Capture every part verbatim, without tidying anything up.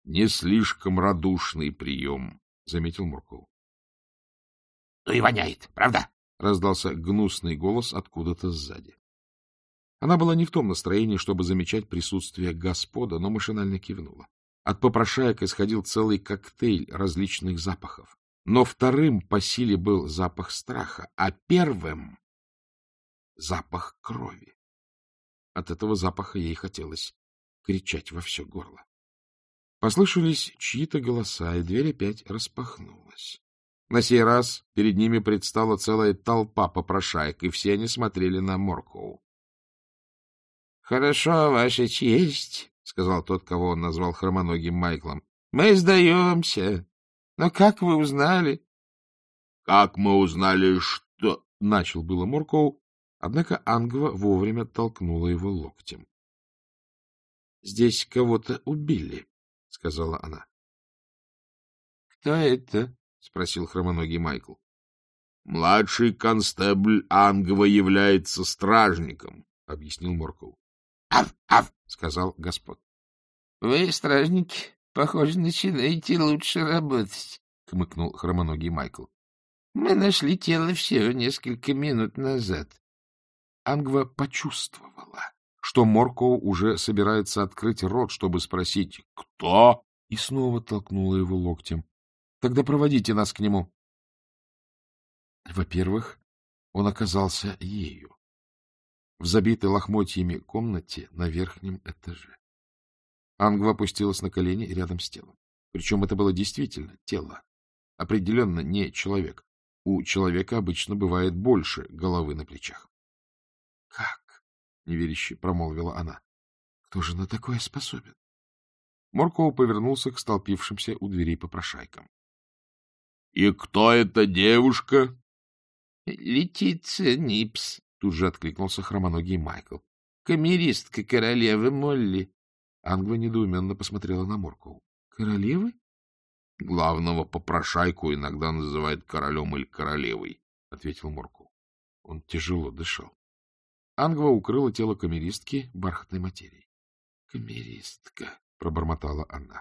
Не слишком радушный прием, — заметил Муркоу. — Ну и воняет, правда? — раздался гнусный голос откуда-то сзади. Она была не в том настроении, чтобы замечать присутствие господа, но машинально кивнула. От попрошаек исходил целый коктейль различных запахов. Но вторым по силе был запах страха, а первым — запах крови. От этого запаха ей хотелось кричать во все горло. Послышались чьи-то голоса, и дверь опять распахнулась. На сей раз перед ними предстала целая толпа попрошаек, и все они смотрели на Муркоу. — Хорошо, Ваша честь, — сказал тот, кого он назвал хромоногим Майклом. — Мы сдаемся. Но как вы узнали? — Как мы узнали, что... — начал было Муркоу, однако Ангва вовремя толкнула его локтем. — Здесь кого-то убили, — сказала она. — Кто это? — спросил хромоногий Майкл. — Младший констебль Ангва является стражником, — объяснил Муркоу. — Ав, ав, — сказал господ. — Вы, стражники, похоже, начинаете лучше работать, — хмыкнул хромоногий Майкл. — Мы нашли тело всего несколько минут назад. Ангва почувствовала, что Муркоу уже собирается открыть рот, чтобы спросить «Кто?», и снова толкнула его локтем. — Тогда проводите нас к нему. Во-первых, он оказался ею в забитой лохмотьями комнате на верхнем этаже. Ангва опустилась на колени рядом с телом. Причем это было действительно тело. Определенно не человек. У человека обычно бывает больше головы на плечах. — Как? — неверяще промолвила она. — Кто же на такое способен? Муркоу повернулся к столпившимся у дверей попрошайкам. — И кто эта девушка? — Летиция Нипс, — тут же откликнулся хромоногий Майкл. — Камеристка королевы Молли. Ангва недоуменно посмотрела на Муркоу. — Королевы? — Главного попрошайку иногда называют королем или королевой, — ответил Муркоу. Он тяжело дышал. Ангва укрыла тело камеристки бархатной материей. — Камеристка, — пробормотала она.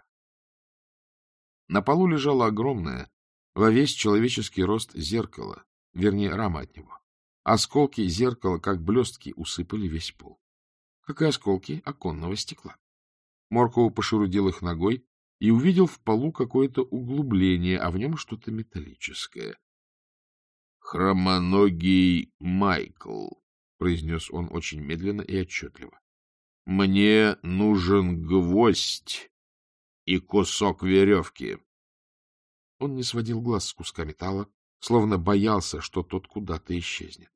На полу лежало огромное, во весь человеческий рост зеркало, вернее, рама от него. Осколки зеркала, как блестки, усыпали весь пол. Как и осколки оконного стекла. Муркоу пошурудил их ногой и увидел в полу какое-то углубление, а в нем что-то металлическое. — Хромоногий Майкл, — произнес он очень медленно и отчетливо. — Мне нужен гвоздь и кусок веревки. Он не сводил глаз с куска металла, словно боялся, что тот куда-то исчезнет.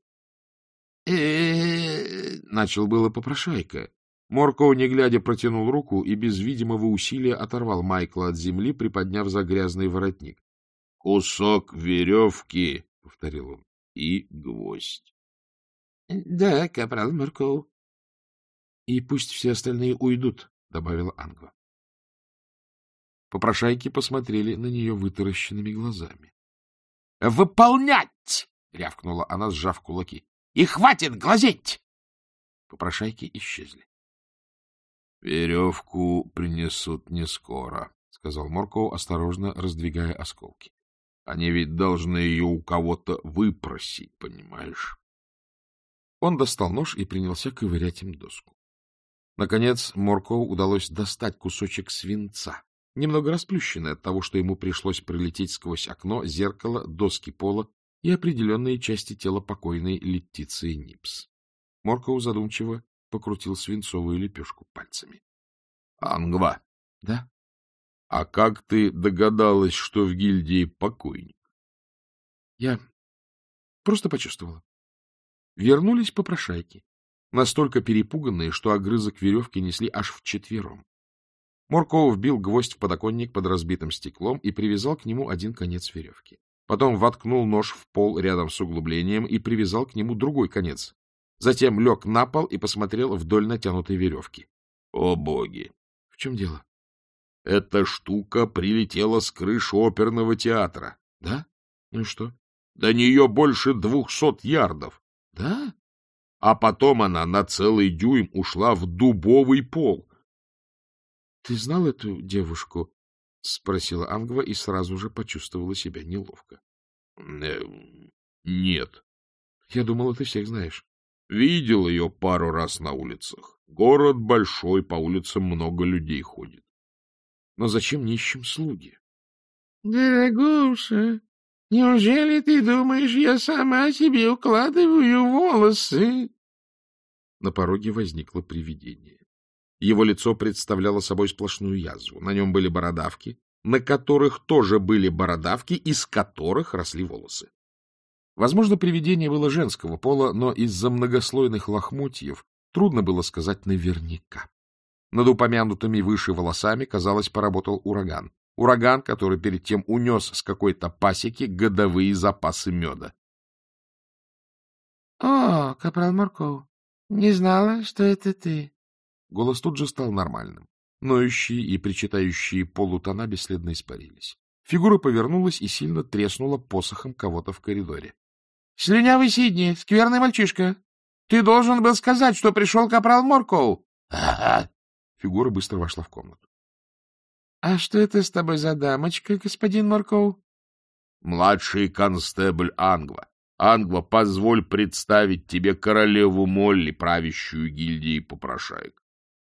— начал было попрошайка. Муркоу, не глядя, протянул руку и без видимого усилия оторвал Майкла от земли, приподняв за грязный воротник. — Кусок веревки, — повторил он, — и гвоздь. — Да, капрал Муркоу. — И пусть все остальные уйдут, — добавила Ангва. Попрошайки посмотрели на нее вытаращенными глазами. — Выполнять! — рявкнула она, сжав кулаки. — И хватит глазеть! Попрошайки исчезли. — Веревку принесут не скоро, — сказал Муркоу, осторожно раздвигая осколки. — Они ведь должны ее у кого-то выпросить, понимаешь? Он достал нож и принялся ковырять им доску. Наконец Муркоу удалось достать кусочек свинца, немного расплющенный от того, что ему пришлось пролететь сквозь окно, зеркало, доски пола и определенные части тела покойной Летиции Нипс. Муркоу задумчиво покрутил свинцовую лепешку пальцами. — Ангва. — Да? — А как ты догадалась, что в гильдии покойник? — Я просто почувствовала. Вернулись попрошайки, настолько перепуганные, что огрызок веревки несли аж вчетвером. Муркоу вбил гвоздь в подоконник под разбитым стеклом и привязал к нему один конец веревки. Потом воткнул нож в пол рядом с углублением и привязал к нему другой конец. Затем лег на пол и посмотрел вдоль натянутой веревки. — О боги! — В чем дело? — Эта штука прилетела с крыши оперного театра. — Да? Ну и что? — До нее больше двухсот ярдов. — Да? А потом она на целый дюйм ушла в дубовый пол. — Ты знал эту девушку? — спросила Ангва и сразу же почувствовала себя неловко. Э, — Нет. — Я думала, ты всех знаешь. — Видел ее пару раз на улицах. Город большой, по улицам много людей ходит. — Но зачем нищим слуги? — Дорогуша, неужели ты думаешь, я сама себе укладываю волосы? На пороге возникло привидение. Его лицо представляло собой сплошную язву. На нем были бородавки, на которых тоже были бородавки, из которых росли волосы. Возможно, привидение было женского пола, но из-за многослойных лохмотьев трудно было сказать наверняка. Над упомянутыми выше волосами, казалось, поработал ураган. Ураган, который перед тем унес с какой-то пасеки годовые запасы меда. — О, капрал Морков, не знала, что это ты. Голос тут же стал нормальным. Ноющие и причитающие полутона бесследно испарились. Фигура повернулась и сильно треснула посохом кого-то в коридоре. — Слюнявый Сидни, скверный мальчишка! Ты должен был сказать, что пришел капрал Морков. — Ага. Фигура быстро вошла в комнату. — А что это с тобой за дамочка, господин Морков? — Младший констебль Ангва. Ангва, позволь представить тебе королеву Молли, правящую гильдией попрошаек.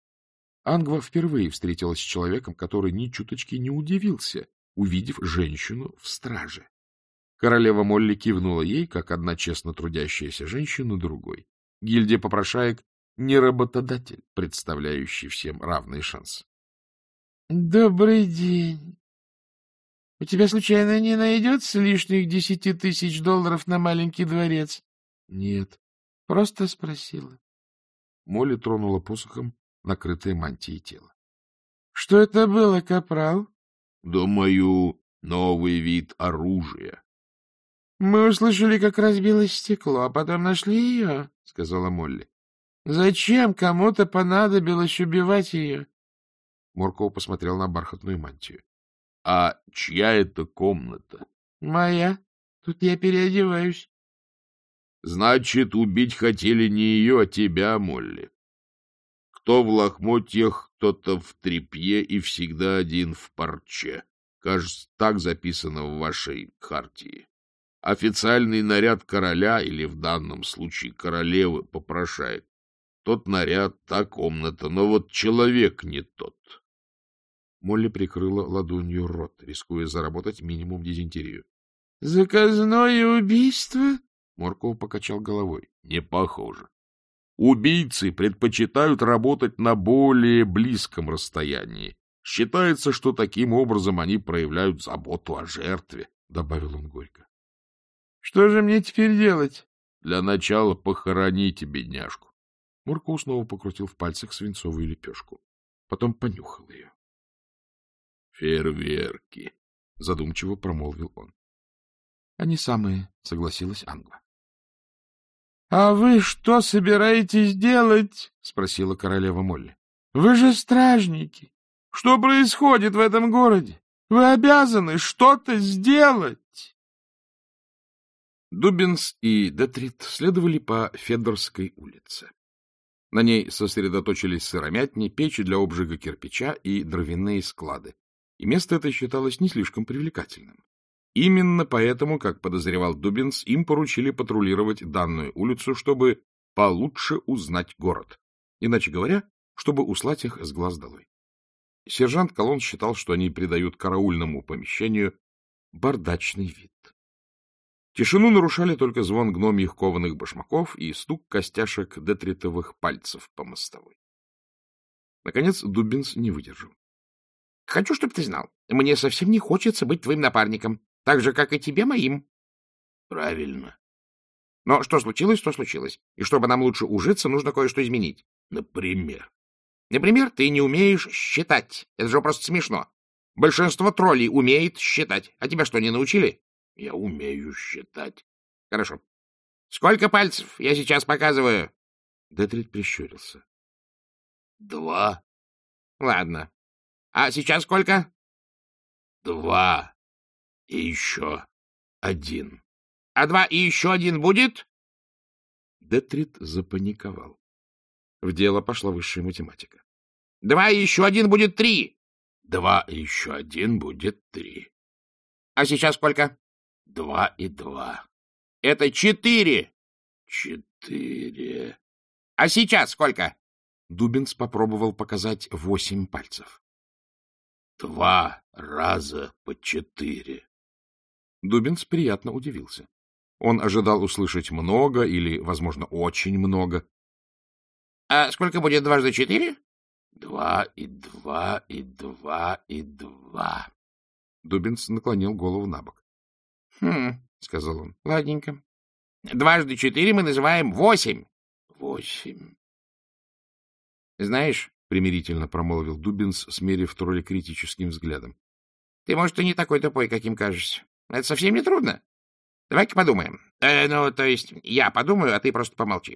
Ангва впервые встретилась с человеком, который ни чуточки не удивился, увидев женщину в страже. Королева Молли кивнула ей, как одна честно трудящаяся женщина другой. Гильдия попрошаек — не работодатель, представляющий всем равные шансы. — Добрый день. У тебя, случайно, не найдется лишних десяти тысяч долларов на маленький дворец? — Нет. Просто спросила. Молли тронула посохом накрытое мантией тело. — Что это было, капрал? — Думаю, новый вид оружия. — Мы услышали, как разбилось стекло, а потом нашли ее, — сказала Молли. — Зачем кому-то понадобилось убивать ее? Морков посмотрел на бархатную мантию. — А чья это комната? — Моя. Тут я переодеваюсь. — Значит, убить хотели не ее, а тебя, Молли. Кто в лохмотьях, кто-то в тряпье и всегда один в парче. Кажется, так записано в вашей хартии. Официальный наряд короля, или в данном случае королевы, попрошает. Тот наряд, та комната, но вот человек не тот. Молли прикрыла ладонью рот, рискуя заработать минимум дизентерию. — Заказное убийство? — Морков покачал головой. — Не похоже. Убийцы предпочитают работать на более близком расстоянии. Считается, что таким образом они проявляют заботу о жертве, — добавил он горько. — Что же мне теперь делать? — Для начала похороните бедняжку. Морков снова покрутил в пальцах свинцовую лепешку. Потом понюхал ее. — Фейерверки, — задумчиво промолвил он. — Они самые, — согласилась Ангва. — А вы что собираетесь делать? — спросила королева Молли. — Вы же стражники. Что происходит в этом городе? Вы обязаны что-то сделать. Дубинс и Детрит следовали по Федорской улице. На ней сосредоточились сыромятни, печи для обжига кирпича и дровяные склады, и место это считалось не слишком привлекательным. Именно поэтому, как подозревал Дубинс, им поручили патрулировать данную улицу, чтобы получше узнать город. Иначе говоря, чтобы услать их с глаз долой. Сержант Колон считал, что они придают караульному помещению бардачный вид. Тишину нарушали только звон гномьих кованых башмаков и стук костяшек детритовых пальцев по мостовой. Наконец Дубинс не выдержал. — Хочу, чтобы ты знал, мне совсем не хочется быть твоим напарником, так же, как и тебе моим. — Правильно. — Но что случилось, то случилось. И чтобы нам лучше ужиться, нужно кое-что изменить. — Например? — Например, ты не умеешь считать. Это же просто смешно. Большинство троллей умеет считать. А тебя что, не научили? — Я умею считать. — Хорошо. — Сколько пальцев я сейчас показываю? Детрит прищурился. — Два. — Ладно. А сейчас сколько? — Два. И еще один. — А два и еще один будет? Детрит запаниковал. В дело пошла высшая математика. — Два и еще один будет три. — Два и еще один будет три. — А сейчас сколько? — Два и два. — Это четыре. — Четыре. — А сейчас сколько? Дубинс попробовал показать восемь пальцев. — Два раза по четыре. Дубинс приятно удивился. Он ожидал услышать много или, возможно, очень много. — А сколько будет дважды четыре? — Два и два и два и два. Дубинс наклонил голову на бок. — Хм, — сказал он, — ладненько. Дважды четыре мы называем восемь. — Восемь. — Знаешь, — примирительно промолвил Дубинс, смерив тролля критическим взглядом, — ты, может, и не такой тупой, каким кажешься. Это совсем не трудно. Давай-ка подумаем. Э, ну, то есть, я подумаю, а ты просто помолчи.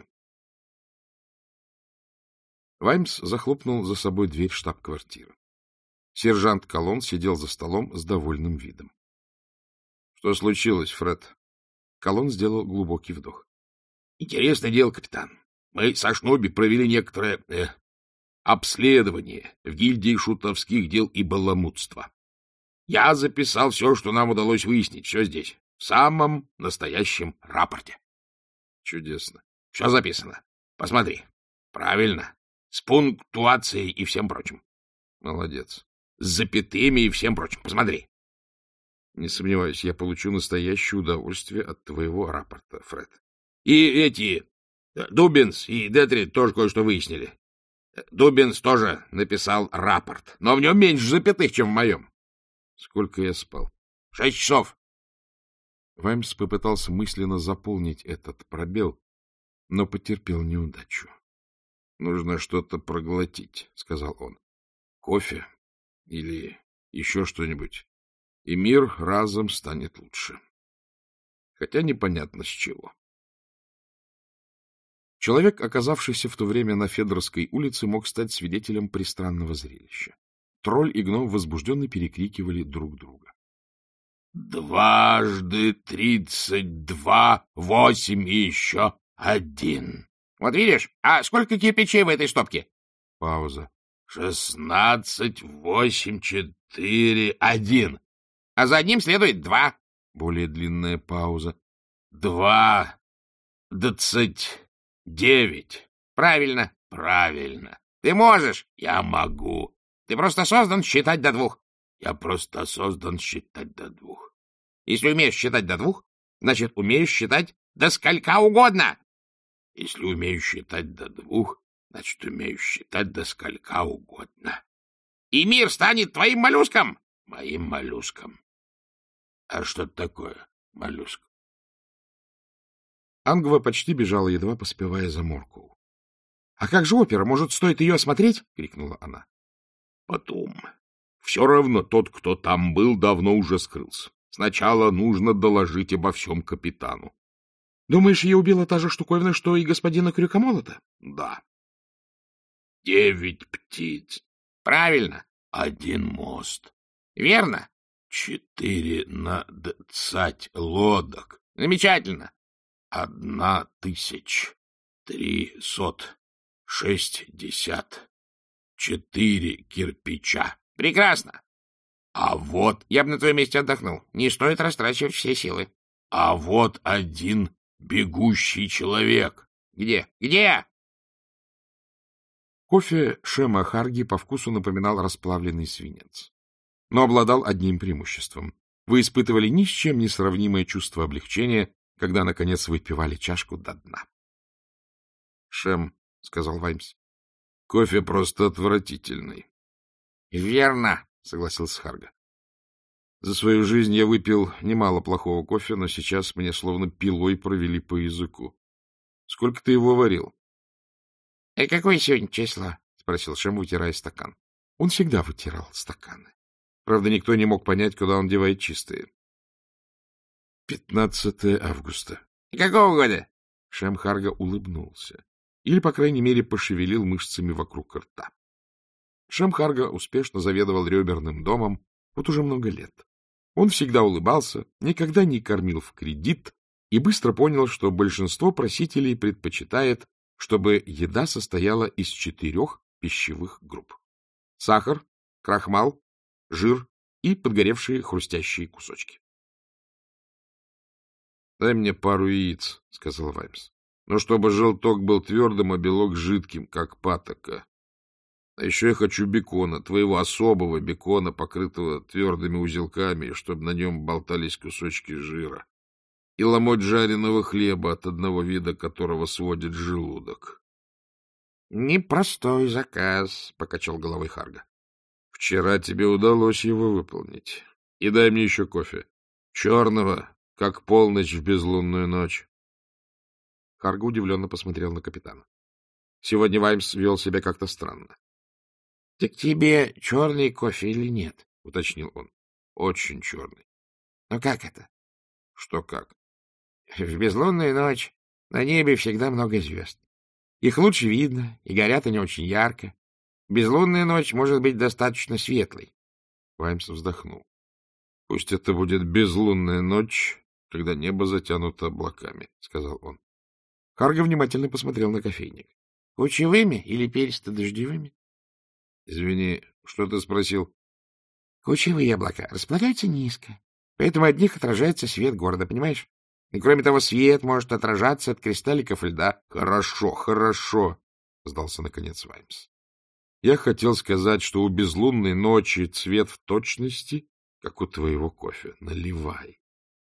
Ваймс захлопнул за собой дверь штаб-квартиры. Сержант Колон сидел за столом с довольным видом. — Что случилось, Фред? Колон сделал глубокий вдох. — Интересное дело, капитан. Мы со Шноби провели некоторое э, обследование в гильдии шутовских дел и баламутства. Я записал все, что нам удалось выяснить, все здесь, в самом настоящем рапорте. — Чудесно. — Все записано. Посмотри. Правильно. С пунктуацией и всем прочим. — Молодец. С запятыми и всем прочим. Посмотри. — Не сомневаюсь, я получу настоящее удовольствие от твоего рапорта, Фред. — И эти... Дубинс и Детрид тоже кое-что выяснили. Дубинс тоже написал рапорт, но в нем меньше запятых, чем в моем. — Сколько я спал? — Шесть часов. Ваймс попытался мысленно заполнить этот пробел, но потерпел неудачу. — Нужно что-то проглотить, — сказал он. — Кофе или еще что-нибудь, и мир разом станет лучше. Хотя непонятно с чего. Человек, оказавшийся в то время на Федорской улице, мог стать свидетелем пристранного зрелища. Тролль и гном возбужденно перекрикивали друг друга. — Дважды тридцать два, восемь и еще один. — Вот видишь, а сколько кирпичей в этой стопке? Пауза. — Шестнадцать, восемь, четыре, один. — А за одним следует два. Более длинная пауза. — Два, двадцать девять. — Правильно. — Правильно. — Ты можешь. — Я могу. — Ты просто создан считать до двух. — Я просто создан считать до двух. — Если умеешь считать до двух, значит, умеешь считать до сколька угодно. — Если умею считать до двух, значит, умею считать до сколька угодно. — И мир станет твоим моллюском. — Моим моллюском. — А что это такое, моллюск? Ангва почти бежала, едва поспевая за Моркоу. — А как же опера? Может, стоит ее осмотреть? — крикнула она. — Потом. Все равно тот, кто там был, давно уже скрылся. Сначала нужно доложить обо всем капитану. — Думаешь, ее убила та же штуковина, что и господина Крюкомолота? — Да. — Девять птиц. — Правильно. — Один мост. — Верно. — Четыре на двадцать лодок. — Замечательно. — Одна тысяча трисот шестьдесят четыре кирпича. — Прекрасно. — А вот... Я бы на твоем месте отдохнул. Не стоит растрачивать все силы. — А вот один бегущий человек. — Где? Где? Кофе Шема Харги по вкусу напоминал расплавленный свинец, но обладал одним преимуществом. Вы испытывали ни с чем не сравнимое чувство облегчения, когда, наконец, выпивали чашку до дна. — Шем, — сказал Ваймс, — кофе просто отвратительный. — Верно, — согласился Харга. За свою жизнь я выпил немало плохого кофе, но сейчас мне словно пилой провели по языку. Сколько ты его варил? — А какое сегодня число? — спросил Шем, вытирая стакан. Он всегда вытирал стаканы. Правда, никто не мог понять, куда он девает чистые. — Пятнадцатое августа. — И какого года? Шем Харга улыбнулся. Или, по крайней мере, пошевелил мышцами вокруг рта. Шем Харга успешно заведовал реберным домом вот уже много лет. Он всегда улыбался, никогда не кормил в кредит и быстро понял, что большинство просителей предпочитает, чтобы еда состояла из четырех пищевых групп. Сахар, крахмал, жир и подгоревшие хрустящие кусочки. — Дай мне пару яиц, — сказал Ваймс. — Но чтобы желток был твердым, а белок жидким, как патока. А еще я хочу бекона, твоего особого бекона, покрытого твердыми узелками, чтобы на нем болтались кусочки жира. И ломоть жареного хлеба, от одного вида которого сводит желудок. — Непростой заказ, — покачал головой Харга. — Вчера тебе удалось его выполнить. И дай мне еще кофе. Черного, как полночь в безлунную ночь. Харга удивленно посмотрел на капитана. Сегодня Ваймс вел себя как-то странно. — Так тебе черный кофе или нет? — уточнил он. — Очень черный. — Ну как это? — Что как? — В безлунную ночь на небе всегда много звезд. Их лучше видно, и горят они очень ярко. Безлунная ночь может быть достаточно светлой. Ваймс вздохнул. — Пусть это будет безлунная ночь, когда небо затянуто облаками, — сказал он. Харга внимательно посмотрел на кофейник. — Кучевыми или перисто-дождевыми? — Извини, что ты спросил? — Кучевые облака располагаются низко, поэтому от них отражается свет города, понимаешь? И, кроме того, свет может отражаться от кристалликов льда. — Хорошо, хорошо, — сдался наконец Ваймс. Я хотел сказать, что у безлунной ночи цвет в точности, как у твоего кофе. Наливай.